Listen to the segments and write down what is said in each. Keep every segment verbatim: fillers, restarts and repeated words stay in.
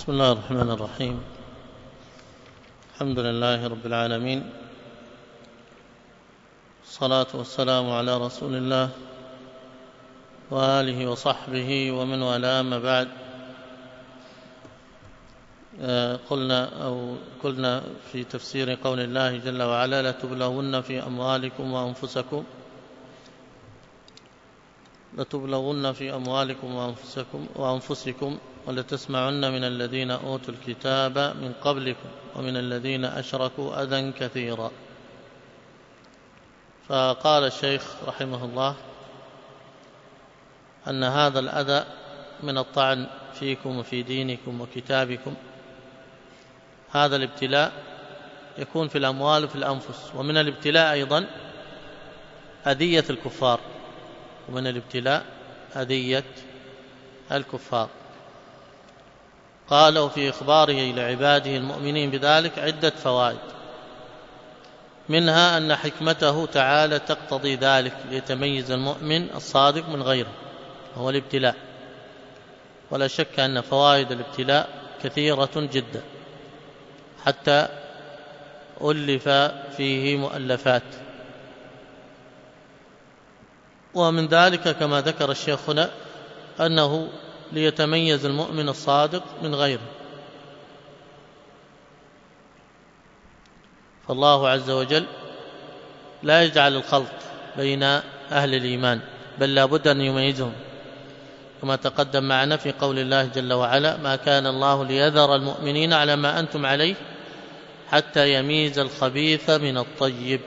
بسم الله الرحمن الرحيم. الحمد لله رب العالمين، الصلاة والسلام على رسول الله وآله وصحبه ومن والاه، ما بعد. قلنا أو قلنا في تفسير قول الله جل وعلا: لتبلغن في أموالكم وأنفسكم لتبلغن في أموالكم وأنفسكم وأنفسكم ولتسمعن من الذين أوتوا الكتاب من قبلكم ومن الذين أشركوا أذى كثيرا. فقال الشيخ رحمه الله أن هذا الأذى من الطعن فيكم وفي دينكم وكتابكم، هذا الابتلاء يكون في الأموال وفي الأنفس، ومن الابتلاء أيضا أذية الكفار، ومن الابتلاء أذية الكفار. قالوا في إخباره لعباده المؤمنين بذلك عدة فوائد، منها أن حكمته تعالى تقتضي ذلك ليتميز المؤمن الصادق من غيره، وهو الابتلاء. ولا شك أن فوائد الابتلاء كثيرة جدا، حتى ألف فيه مؤلفات. ومن ذلك كما ذكر الشيخ هنا أنه ليتميز المؤمن الصادق من غيره. فالله عز وجل لا يجعل الخلط بين أهل الإيمان، بل لا بد أن يميزهم، كما تقدم معنا في قول الله جل وعلا: ما كان الله ليذر المؤمنين على ما أنتم عليه حتى يميز الخبيث من الطيب.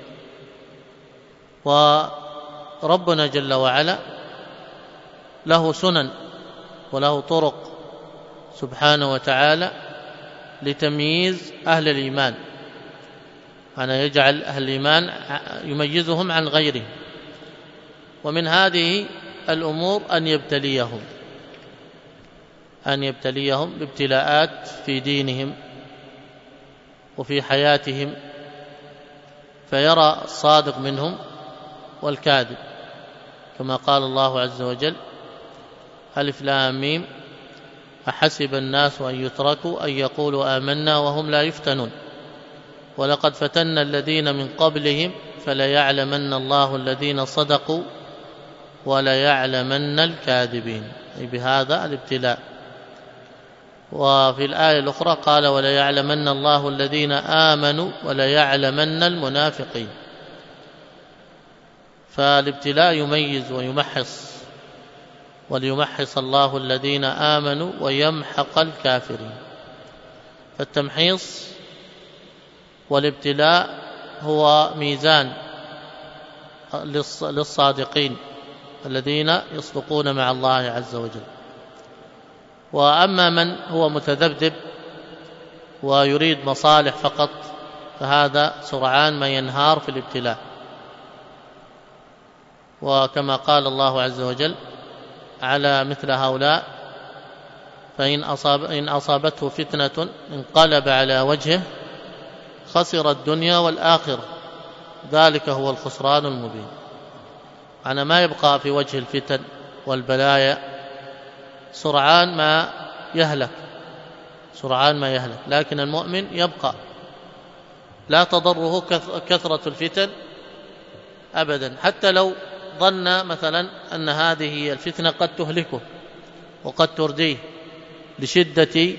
وربنا جل وعلا له سنن وله طرق سبحانه وتعالى لتمييز أهل الإيمان، أنا يجعل أهل الإيمان يميزهم عن غيرهم. ومن هذه الأمور أن يبتليهم أن يبتليهم بابتلاءات في دينهم وفي حياتهم، فيرى الصادق منهم والكاذب، كما قال الله عز وجل: ألف لام ميم أحسب الناس أن يتركوا أن يقولوا آمنا وهم لا يفتنون ولقد فتنا الذين من قبلهم فليعلمن الله الذين صدقوا وليعلمن الكاذبين، أي بهذا الابتلاء. وفي الآية الأخرى قال: وليعلمن الله الذين آمنوا وليعلمن المنافقين. فالابتلاء يميز ويمحص، وليمحص الله الذين آمنوا ويمحق الكافرين. فالتمحيص والابتلاء هو ميزان للصادقين الذين يصدقون مع الله عز وجل. وأما من هو متذبذب ويريد مصالح فقط، فهذا سرعان ما ينهار في الابتلاء. وكما قال الله عز وجل على مثل هؤلاء: فإن أصاب إن أصابته فتنة انقلب على وجهه خسر الدنيا والآخرة ذلك هو الخسران المبين. أنا ما يبقى في وجه الفتن والبلايا، سرعان ما يهلك سرعان ما يهلك لكن المؤمن يبقى، لا تضره كثرة الفتن أبدا، حتى لو ظن مثلا أن هذه الفتنة قد تهلكه وقد ترديه لشدة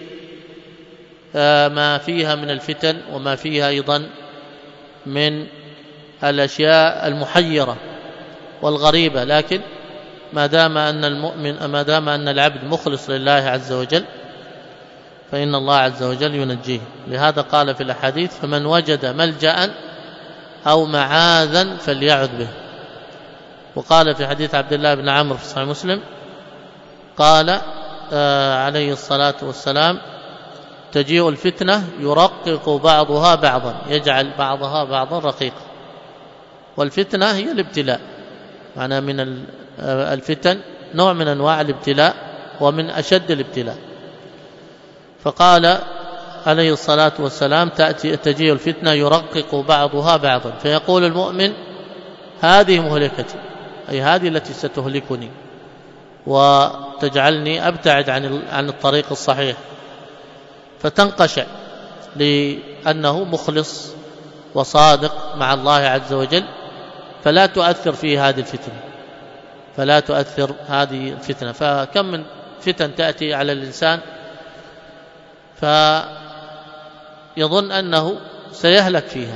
ما فيها من الفتن وما فيها أيضا من الأشياء المحيرة والغريبة. لكن ما دام أن المؤمن ما دام أن العبد مخلص لله عز وجل فإن الله عز وجل ينجيه. لهذا قال في الأحاديث: فمن وجد ملجأ أو معاذا فليعذ به. وقال في حديث عبد الله بن عمرو في صحيح مسلم قال آه عليه الصلاة والسلام: تجيء الفتنة يرقق بعضها بعضا، يجعل بعضها بعضا رقيقا. والفتنة هي الابتلاء، معنى من الفتن نوع من أنواع الابتلاء ومن أشد الابتلاء. فقال عليه الصلاة والسلام: تأتي تجيء الفتنة يرقق بعضها بعضا، فيقول المؤمن: هذه مهلكتي، أي هذه التي ستهلكني وتجعلني أبتعد عن عن الطريق الصحيح. فتنقشع لأنه مخلص وصادق مع الله عز وجل، فلا تؤثر فيه هذه الفتنة فلا تؤثر هذه الفتنة. فكم من فتن تأتي على الإنسان فيظن أنه سيهلك فيها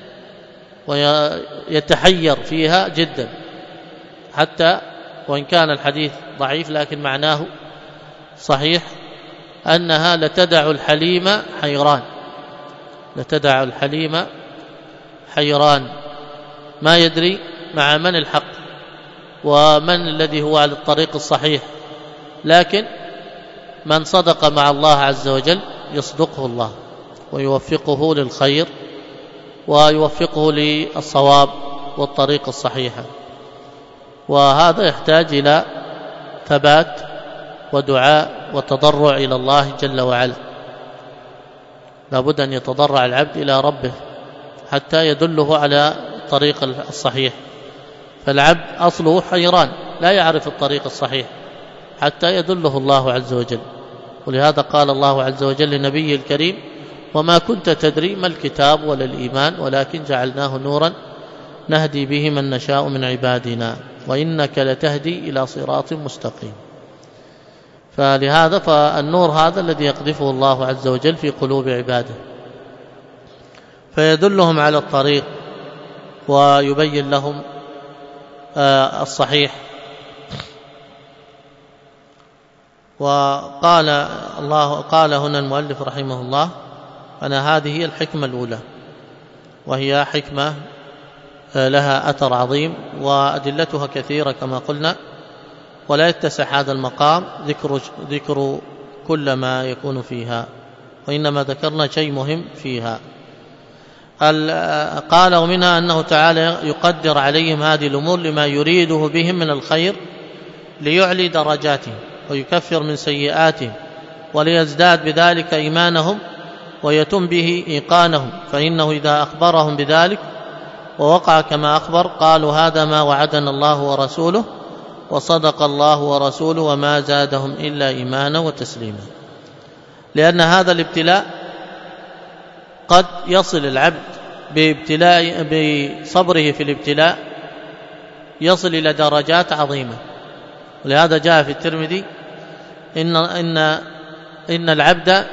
ويتحير فيها جدا، حتى وإن كان الحديث ضعيف لكن معناه صحيح، أنها لتدع الحليم حيران لتدع الحليم حيران ما يدري مع من الحق ومن الذي هو على الطريق الصحيح، لكن من صدق مع الله عز وجل يصدقه الله ويوفقه للخير ويوفقه للصواب والطريق الصحيحة. وهذا يحتاج إلى ثبات ودعاء وتضرع إلى الله جل وعلا. لابد أن يتضرع العبد إلى ربه حتى يدله على الطريق الصحيح. فالعبد أصله حيران لا يعرف الطريق الصحيح حتى يدله الله عز وجل. ولهذا قال الله عز وجل لنبيه الكريم: وما كنت تدري ما الكتاب ولا الإيمان ولكن جعلناه نورا نهدي به من نشاء من عبادنا وإنك لتهدي إلى صراط مستقيم. فلهذا فالنور هذا الذي يقذفه الله عز وجل في قلوب عباده فيدلهم على الطريق ويبين لهم الصحيح. وقال الله قال هنا المؤلف رحمه الله: أنا هذه هي الحكمة الأولى، وهي حكمة لها أثر عظيم وأدلتها كثيرة كما قلنا، ولا يتسع هذا المقام ذكر ذكر كل ما يكون فيها، وإنما ذكرنا شيء مهم فيها. قال: ومنها أنه تعالى يقدر عليهم هذه الأمور لما يريده بهم من الخير ليعلي درجاتهم ويكفر من سيئاتهم وليزداد بذلك إيمانهم ويتم به إيقانهم، فإنه إذا أخبرهم بذلك ووقع كما أخبر قالوا هذا ما وعدنا الله ورسوله وصدق الله ورسوله وما زادهم إلا إيمانا وتسليما. لأن هذا الابتلاء قد يصل العبد بابتلاء بصبره في الابتلاء يصل إلى درجات عظيمة. ولهذا جاء في الترمذي إن, إن, إن العبد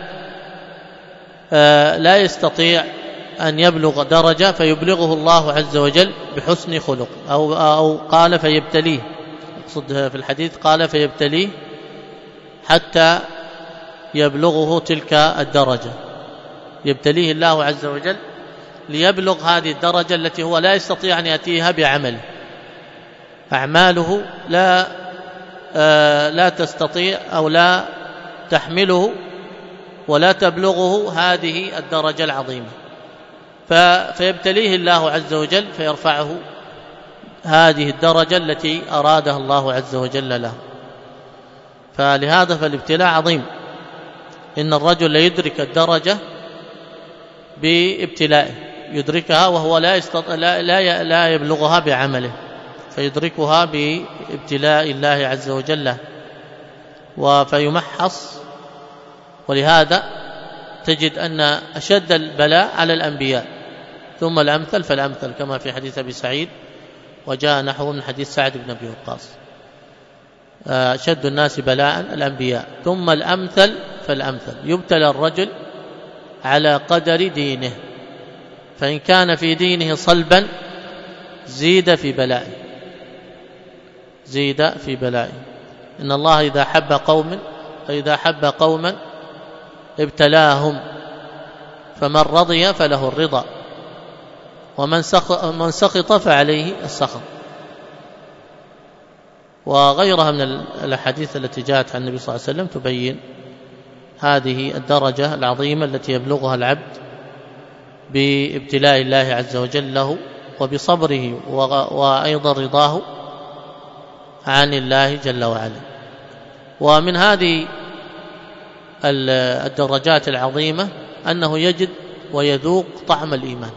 لا يستطيع أن يبلغ درجة فيبلغه الله عز وجل بحسن خلق، أو, أو قال فيبتليه، أقصد في الحديث قال فيبتليه حتى يبلغه تلك الدرجة، يبتليه الله عز وجل ليبلغ هذه الدرجة التي هو لا يستطيع أن يأتيها بعمله، أعماله لا آه لا تستطيع أو لا تحمله ولا تبلغه هذه الدرجة العظيمة، فيبتليه الله عز وجل فيرفعه هذه الدرجة التي أرادها الله عز وجل له. فلهذا فالابتلاء عظيم. إن الرجل لا يدرك الدرجة بابتلائه، يدركها وهو لا, يستطيع لا, لا, لا يبلغها بعمله، فيدركها بابتلاء الله عز وجل فيمحص. ولهذا تجد أن أشد البلاء على الأنبياء ثم الأمثل فالأمثل، كما في حديث أبي سعيد وجاء نحو من حديث سعد بن أبي وقاص: أشد الناس بلاء الأنبياء ثم الأمثل فالأمثل. يبتلى الرجل على قدر دينه، فإن كان في دينه صلبا زيد في بلائه زيد في بلائه إن الله إذا حب قوم فإذا حب قوما ابتلاهم فمن رضي فله الرضا ومن من سخط فعليه السخط. وغيرها من الأحاديث التي جاءت عن النبي صلى الله عليه وسلم تبين هذه الدرجة العظيمة التي يبلغها العبد بابتلاء الله عز وجل له وبصبره وأيضا رضاه عن الله جل وعلا. ومن هذه الدرجات العظيمة أنه يجد ويذوق طعم الإيمان،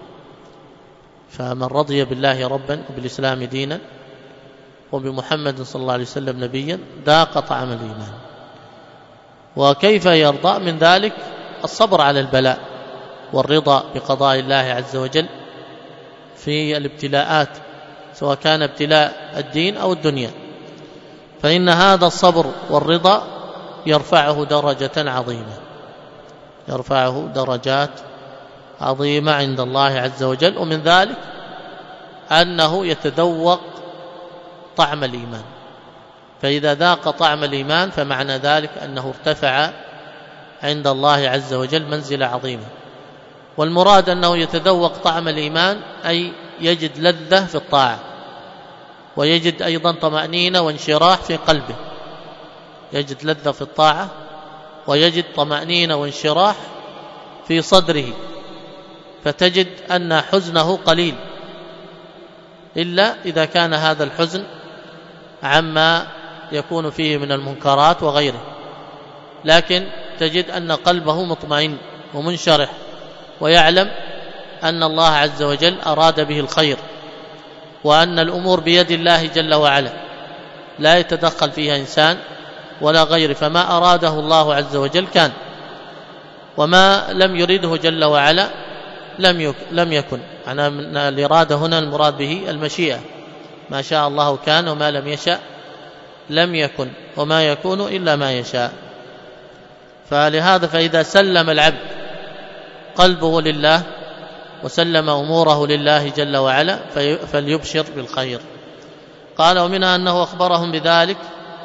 فمن رضي بالله ربا وبالإسلام دينا وبمحمد صلى الله عليه وسلم نبيا ذاق طعم الإيمان. وكيف يرضى من ذلك؟ الصبر على البلاء والرضا بقضاء الله عز وجل في الابتلاءات، سواء كان ابتلاء الدين أو الدنيا، فإن هذا الصبر والرضا يرفعه درجة عظيمة، يرفعه درجات عظيمة عند الله عز وجل. ومن ذلك أنه يتذوق طعم الإيمان، فإذا ذاق طعم الإيمان فمعنى ذلك أنه ارتفع عند الله عز وجل منزلة عظيمة. والمراد أنه يتذوق طعم الإيمان أي يجد لذة في الطاعة، ويجد أيضا طمأنينة وانشراح في قلبه، يجد لذة في الطاعة ويجد طمأنينة وانشراح في صدره، فتجد أن حزنه قليل، إلا إذا كان هذا الحزن عما يكون فيه من المنكرات وغيره، لكن تجد أن قلبه مطمئن ومنشرح، ويعلم أن الله عز وجل أراد به الخير، وأن الأمور بيد الله جل وعلا لا يتدخل فيها إنسان ولا غيره، فما أراده الله عز وجل كان، وما لم يرده جل وعلا لم لم يكن. أنا من الإرادة هنا المراد به المشيئة، ما شاء الله كان وما لم يشأ لم يكن، وما يكون إلا ما يشاء. فلهذا فإذا سلم العبد قلبه لله وسلم أموره لله جل وعلا فليبشر بالخير. قال ومنها أنه أخبرهم بذلك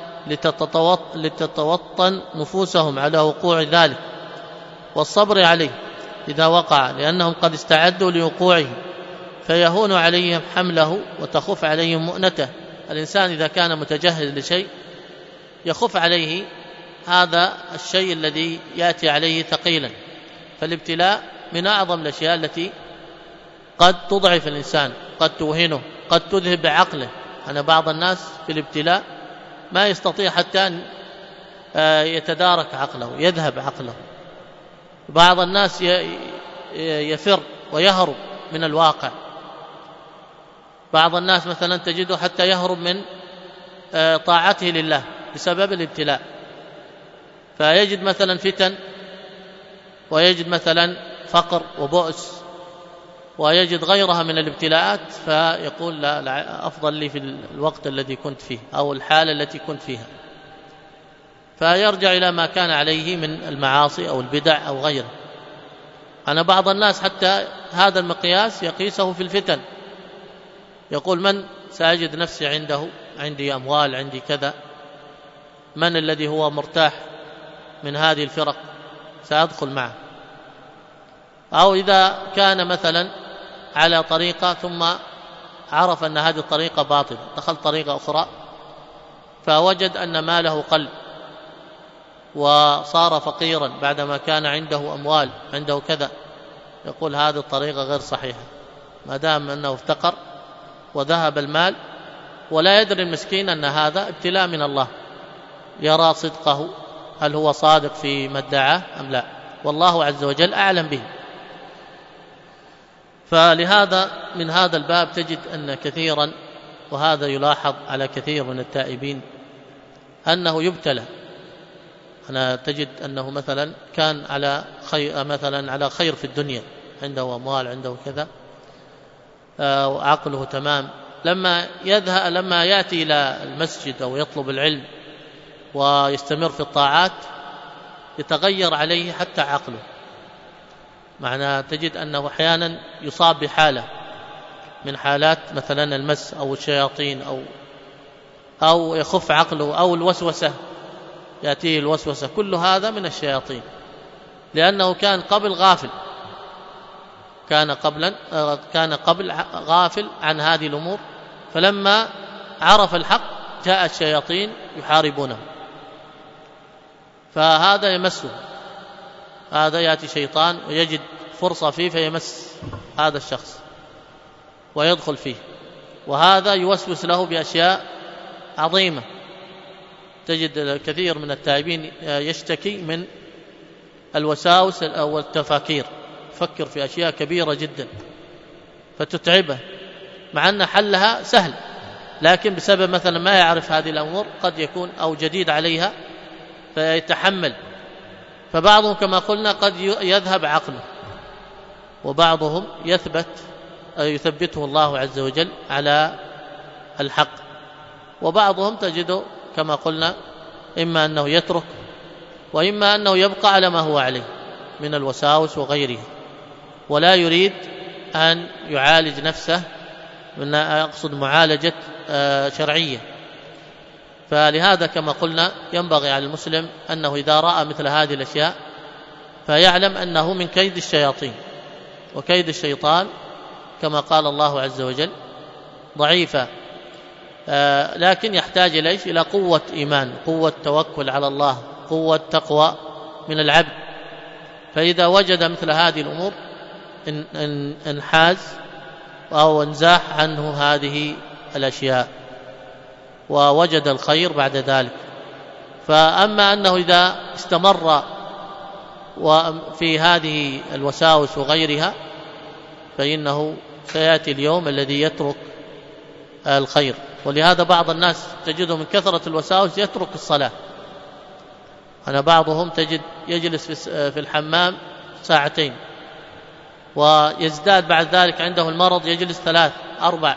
لتتوطن نفوسهم على وقوع ذلك والصبر عليه إذا وقع، لأنهم قد استعدوا لوقوعه، فيهون عليهم حمله وتخف عليهم مؤنته. الإنسان إذا كان متجهز لشيء يخف عليه هذا الشيء الذي يأتي عليه ثقيلا، فالابتلاء من أعظم الأشياء التي قد تضعف الإنسان، قد توهنه، قد تذهب عقله. أنا بعض الناس في الابتلاء ما يستطيع حتى أن يتدارك عقله، يذهب عقله. بعض الناس يفر ويهرب من الواقع، بعض الناس مثلا تجده حتى يهرب من طاعته لله بسبب الابتلاء، فيجد مثلا فتن، ويجد مثلا فقر وبؤس، ويجد غيرها من الابتلاءات، فيقول لا, لا أفضل لي في الوقت الذي كنت فيه أو الحالة التي كنت فيها، فيرجع إلى ما كان عليه من المعاصي أو البدع أو غيره. أنا بعض الناس حتى هذا المقياس يقيسه في الفتن، يقول من سأجد نفسي عنده، عندي أموال، عندي كذا، من الذي هو مرتاح من هذه الفرق سأدخل معه. أو إذا كان مثلا على طريقة ثم عرف أن هذه الطريقة باطلة، دخل طريقة أخرى فوجد أن ماله قل وصار فقيرا بعدما كان عنده أموال، عنده كذا، يقول هذه الطريقة غير صحيحة، ما دام أنه افتقر وذهب المال، ولا يدري المسكين أن هذا ابتلاء من الله، يرى صدقه هل هو صادق في ما ادعاه أم لا، والله عز وجل أعلم به. فلهذا من هذا الباب تجد أن كثيرا، وهذا يلاحظ على كثير من التائبين، أنه يبتلى. أنا تجد أنه مثلا كان على خير، مثلا على خير في الدنيا، عنده أموال، عنده كذا، وعقله تمام، لما يذهب لما يأتي إلى المسجد أو يطلب العلم ويستمر في الطاعات يتغير عليه حتى عقله، معنى تجد أنه أحيانا يصاب بحالة من حالات مثلا المس أو الشياطين، أو أو يخف عقله، أو الوسوسة، يأتيه الوسوسة، كل هذا من الشياطين، لأنه كان قبل غافل، كان قبلا كان قبل غافل عن هذه الأمور، فلما عرف الحق جاء الشياطين يحاربونه، فهذا يمسه، هذا يأتي شيطان ويجد فرصة فيه فيمس هذا الشخص ويدخل فيه، وهذا يوسوس له بأشياء عظيمة. تجد كثير من التائبين يشتكي من الوساوس أو التفاكير، يفكر في أشياء كبيرة جدا فتتعبه، مع أن حلها سهل، لكن بسبب مثلا ما يعرف هذه الأمور قد يكون أو جديد عليها فيتحمل فبعضهم كما قلنا قد يذهب عقله، وبعضهم يثبت يثبته الله عز وجل على الحق، وبعضهم تجده كما قلنا إما أنه يترك وإما أنه يبقى على ما هو عليه من الوساوس وغيره، ولا يريد أن يعالج نفسه، من أقصد معالجة شرعية. فلهذا كما قلنا ينبغي على المسلم أنه إذا رأى مثل هذه الأشياء فيعلم أنه من كيد الشياطين، وكيد الشيطان كما قال الله عز وجل ضعيفة، لكن يحتاج إليه إلى قوة إيمان، قوة توكل على الله، قوة تقوى من العبد. فإذا وجد مثل هذه الأمور انحاز أو انزاح عنه هذه الأشياء ووجد الخير بعد ذلك. فأما أنه إذا استمر في هذه الوساوس وغيرها فإنه سيأتي اليوم الذي يترك الخير. ولهذا بعض الناس تجده من كثرة الوساوس يترك الصلاة. أنا بعضهم تجد يجلس في الحمام ساعتين ويزداد بعد ذلك عنده المرض يجلس ثلاث أربع.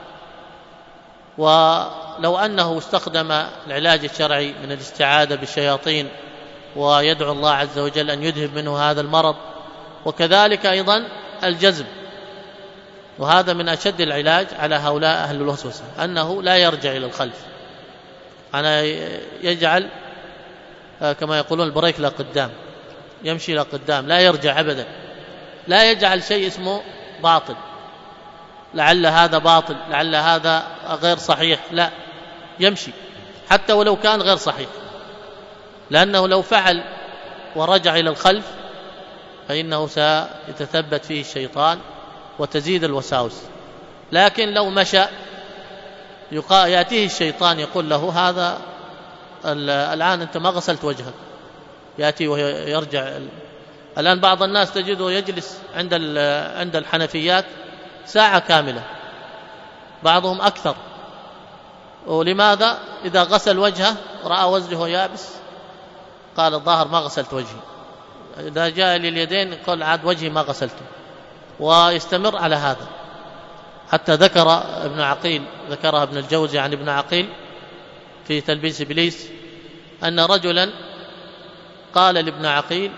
ولو أنه استخدم العلاج الشرعي من الاستعاذة بالشياطين ويدعو الله عز وجل أن يذهب منه هذا المرض، وكذلك أيضا الجزم، وهذا من أشد العلاج على هؤلاء أهل الوسوسة، أنه لا يرجع إلى الخلف، أنا يجعل كما يقولون البريك لقدام، يمشي لقدام لا يرجع أبدا، لا يجعل شيء اسمه باطل، لعل هذا باطل، لعل هذا غير صحيح، لا، يمشي حتى ولو كان غير صحيح، لأنه لو فعل ورجع إلى الخلف فإنه سيتثبت فيه الشيطان وتزيد الوساوس. لكن لو مشى يأتيه الشيطان يقول له هذا الآن أنت ما غسلت وجهك، يأتي ويرجع. الآن بعض الناس تجده يجلس عند عند الحنفيات ساعة كاملة، بعضهم أكثر. ولماذا؟ إذا غسل وجهه رأى وجهه يابس قال الظاهر ما غسلت وجهي، إذا جاء لليدين قال عاد وجهي ما غسلته، ويستمر على هذا. حتى ذكر ابن عقيل، ذكرها ابن الجوزي عن ابن عقيل في تلبيس إبليس، أن رجلا قال لابن عقيل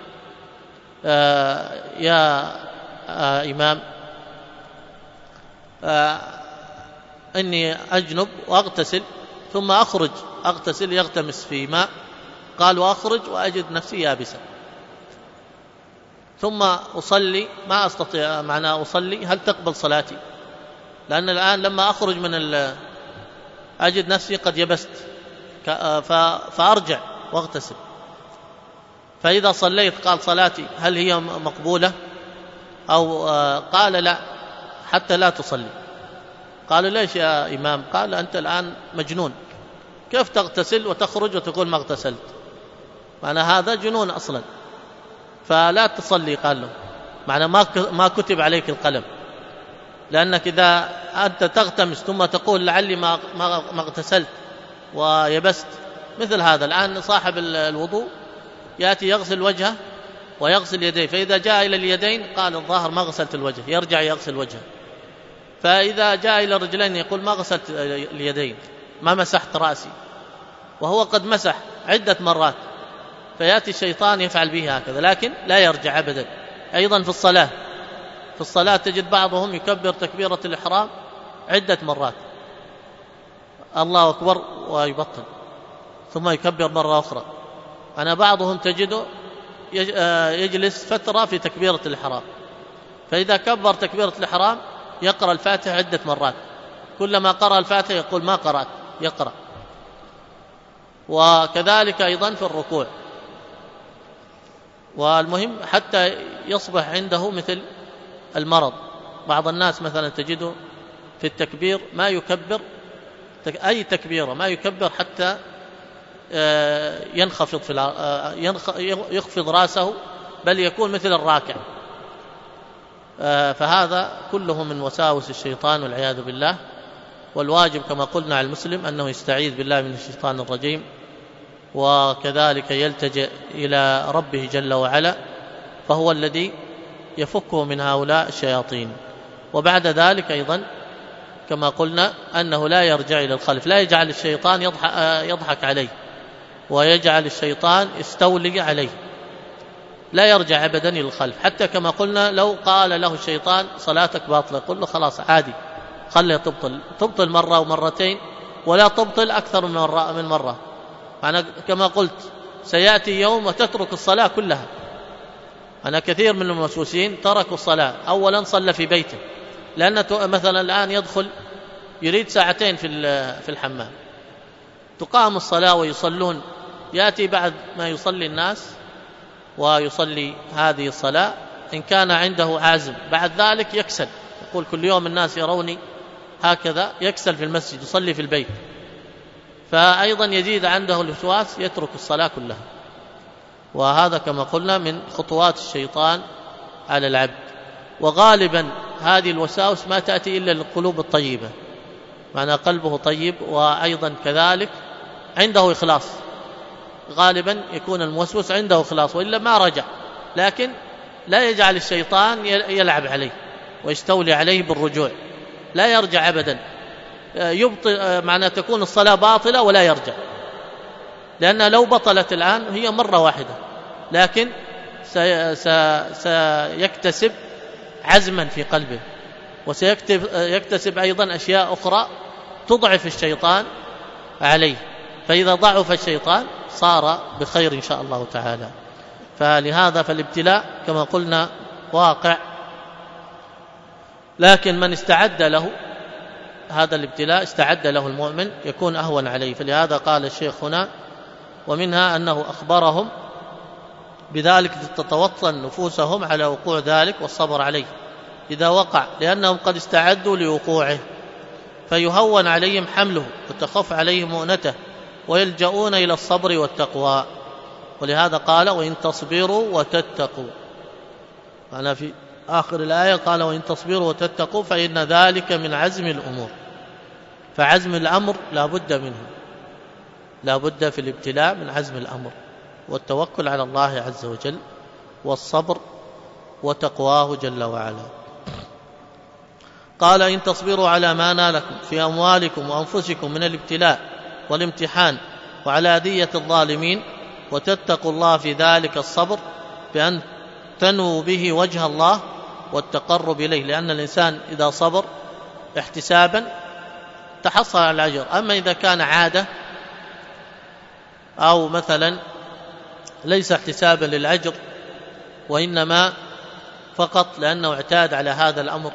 آه يا آه إمام آه إني أجنب وأغتسل ثم أخرج أغتسل يغتمس في ماء، قال وأخرج وأجد نفسي يابسا، ثم أصلي ما أستطيع معنى أصلي، هل تقبل صلاتي؟ لأن الآن لما أخرج من أجد نفسي قد يبست فأرجع واغتسل، فإذا صليت قال صلاتي هل هي مقبولة؟ أو قال لا حتى لا تصلي. قالوا ليش يا إمام؟ قال أنت الآن مجنون، كيف تغتسل وتخرج وتقول ما اغتسلت؟ معنى هذا جنون أصلا، فلا تصلي. قال له معنى ما كتب عليك القلم، لأنك إذا أنت تغتمس ثم تقول لعلي ما ما اغتسلت ويبست، مثل هذا الآن صاحب الوضوء يأتي يغسل وجهه ويغسل يديه، فإذا جاء إلى اليدين قال الظاهر ما غسلت الوجه، يرجع يغسل وجهه. فإذا جاء إلى الرجلين يقول ما غسلت اليدين، ما مسحت رأسي، وهو قد مسح عدة مرات. فيأتي الشيطان يفعل به هكذا، لكن لا يرجع أبدا. أيضا في الصلاة، في الصلاة تجد بعضهم يكبر تكبيرة الإحرام عدة مرات، الله أكبر ويبطل، ثم يكبر مرة أخرى. أنا بعضهم تجده يجلس فترة في تكبيرة الإحرام، فإذا كبر تكبيرة الإحرام يقرأ الفاتحة عدة مرات، كلما قرأ الفاتحة يقول ما قرأت، يقرأ. وكذلك أيضا في الركوع. والمهم حتى يصبح عنده مثل المرض. بعض الناس مثلا تجده في التكبير ما يكبر أي تكبيرة، ما يكبر حتى ينخفض في يخفض رأسه، بل يكون مثل الراكع. فهذا كله من وساوس الشيطان والعياذ بالله. والواجب كما قلنا على المسلم أنه يستعيذ بالله من الشيطان الرجيم وكذلك يلتجئ إلى ربه جل وعلا، فهو الذي يفكه من هؤلاء الشياطين. وبعد ذلك أيضا كما قلنا أنه لا يرجع إلى الخلف، لا يجعل الشيطان يضحك عليه ويجعل الشيطان يستولي عليه، لا يرجع أبدا إلى الخلف. حتى كما قلنا لو قال له الشيطان صلاتك باطلة، قل له خلاص عادي، خليه تبطل، تبطل مرة ومرتين ولا تبطل أكثر من مرة, من مرة. أنا كما قلت سيأتي يوم وتترك الصلاة كلها. أنا كثير من الموسوسين تركوا الصلاة، أولا صلى في بيته، لأن مثلا الآن يدخل يريد ساعتين في في الحمام، تقام الصلاة ويصلون، يأتي بعد ما يصلي الناس ويصلي هذه الصلاة، إن كان عنده عازم بعد ذلك يكسل، يقول كل يوم الناس يروني هكذا، يكسل في المسجد يصلي في البيت، فأيضا يزيد عنده الوسواس يترك الصلاة كلها. وهذا كما قلنا من خطوات الشيطان على العبد. وغالبا هذه الوساوس ما تأتي إلا للقلوب الطيبة، معنى قلبه طيب وأيضا كذلك عنده إخلاص، غالبا يكون الموسوس عنده إخلاص وإلا ما رجع. لكن لا يجعل الشيطان يلعب عليه ويستولي عليه بالرجوع، لا يرجع أبدا، يبطل، معنى تكون الصلاة باطلة ولا يرجع، لأنها لو بطلت الآن هي مرة واحدة، لكن سيكتسب عزما في قلبه، وسيكتسب أيضا أشياء أخرى تضعف الشيطان عليه، فإذا ضعف الشيطان صار بخير إن شاء الله تعالى. فلهذا فالابتلاء كما قلنا واقع، لكن من استعد له هذا الابتلاء، استعد له المؤمن، يكون أهون عليه. فلهذا قال الشيخ هنا: ومنها أنه أخبرهم بذلك تتوطن نفوسهم على وقوع ذلك والصبر عليه إذا وقع، لأنهم قد استعدوا لوقوعه، فيهون عليهم حمله وتخف عليهم مؤنته، ويلجؤون إلى الصبر والتقوى. ولهذا قال: وإن تصبروا وتتقوا. أنا في آخر الآية قال: وإن تصبروا وتتقوا فإن ذلك من عزم الأمور. فعزم الأمر لا بد منه، لا بد في الابتلاء من عزم الأمر والتوكل على الله عز وجل والصبر وتقواه جل وعلا. قال: إن تصبروا على ما نالكم في أموالكم وأنفسكم من الابتلاء والامتحان وعلى أذية الظالمين، وتتقوا الله في ذلك الصبر بأن تنووا به وجه الله والتقرب إليه، لأن الإنسان إذا صبر احتسابا تحصل على الأجر. أما إذا كان عادة أو مثلا ليس احتسابا للأجر، وإنما فقط لأنه اعتاد على هذا الأمر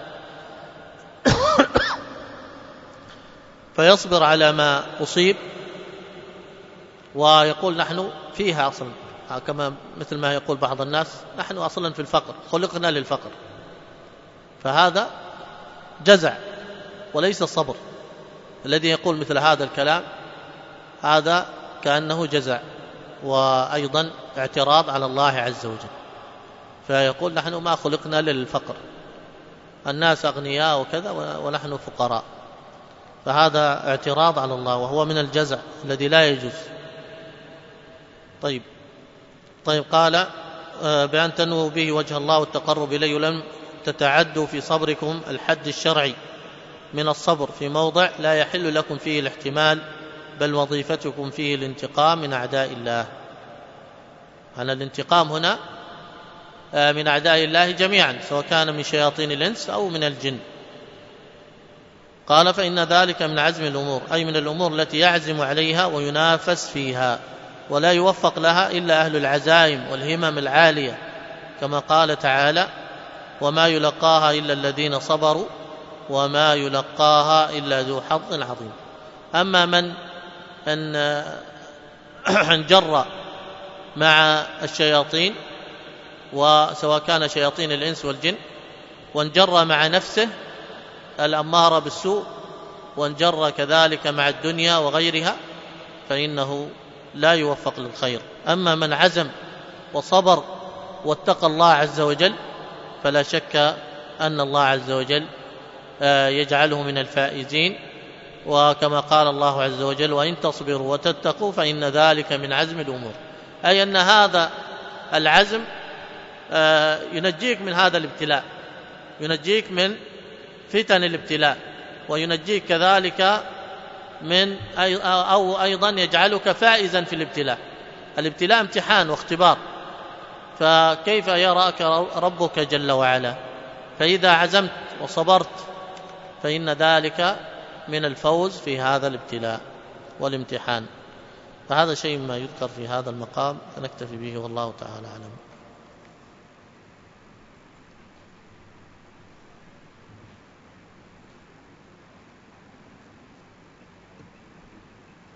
فيصبر على ما أصيب ويقول نحن فيها أصلا، كما مثل ما يقول بعض الناس: نحن أصلا في الفقر، خلقنا للفقر. فهذا جزع وليس صبر. الذي يقول مثل هذا الكلام هذا كأنه جزع، وأيضا اعتراض على الله عز وجل. فيقول: نحن ما خلقنا للفقر، الناس أغنياء وكذا ونحن فقراء. فهذا اعتراض على الله، وهو من الجزع الذي لا يجوز. طيب طيب قال: بأن تنووا به وجه الله والتقرب إليه، ولم تتعدوا في صبركم الحد الشرعي من الصبر في موضع لا يحل لكم فيه الاحتمال، بل وظيفتكم فيه الانتقام من أعداء الله. أن الانتقام هنا من أعداء الله جميعا، سواء كان من شياطين الإنس أو من الجن. قال: فإن ذلك من عزم الأمور، أي من الأمور التي يعزم عليها وينافس فيها، ولا يوفق لها إلا أهل العزائم والهمم العالية، كما قال تعالى: وما يلقاها إلا الذين صبروا وما يلقاها إلا ذو حظ عظيم. أما من انجر مع الشياطين، وسواء كان شياطين الإنس والجن، وانجر مع نفسه الأمارة بالسوء، وانجر كذلك مع الدنيا وغيرها، فإنه لا يوفق للخير. أما من عزم وصبر واتقى الله عز وجل، فلا شك أن الله عز وجل يجعله من الفائزين، وكما قال الله عز وجل وإن تصبروا وتتقوا فإن ذلك من عزم الأمور، أي أن هذا العزم ينجيك من هذا الابتلاء، ينجيك من فتن الابتلاء، وينجيك كذلك من أو أيضا يجعلك فائزا في الابتلاء. الابتلاء امتحان واختبار، فكيف يراك ربك جل وعلا؟ فإذا عزمت وصبرت فإن ذلك من الفوز في هذا الابتلاء والامتحان. فهذا شيء ما يذكر في هذا المقام، فنكتفي به والله تعالى أعلم.